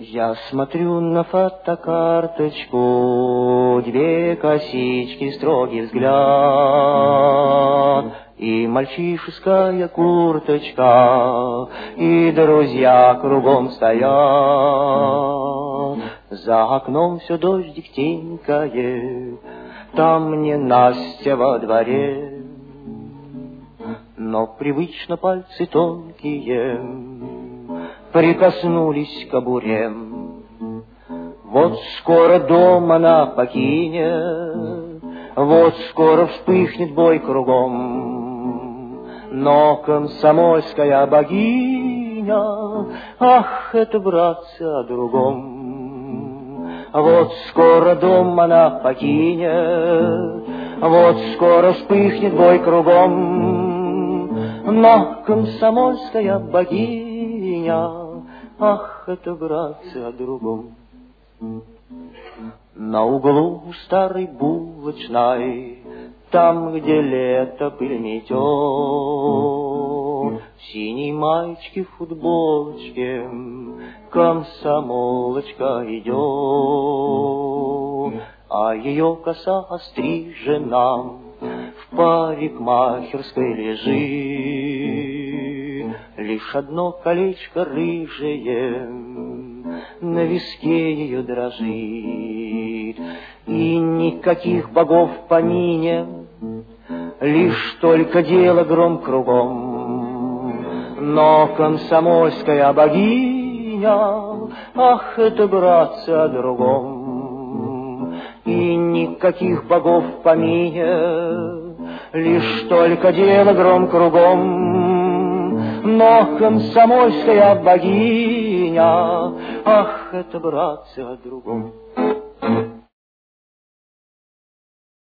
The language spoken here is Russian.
Я смотрю на фотокарточку, две косички, строгий взгляд, и мальчишеская курточка, и друзья кругом стоят. За окном все дождик тенькает, там не Настя во дворе, но привычно пальцы тонкие прикоснулись к кобуре. Вот скоро дом она покинет, вот скоро вспыхнет бой кругом, но комсомольская богиня, ах, это, братцы, о другом. Вот скоро дом она покинет, вот скоро вспыхнет бой кругом, но комсомольская богиня, ах, это, братцы, о другом. На углу старой булочной, там, где лето пыль метет, в синей маечке, футболочке комсомолочка идет, а ее коса острижена в парикмахерской лежит. Лишь одно колечко рыжее на виске ее дрожит, и никаких богов в помине, лишь только дело гром кругом. Но комсомольская богиня, ах, это, братцы, о другом. И никаких богов в помине, лишь только дело гром кругом. Но комсомольская богиня, ах, это, братцы, о другом.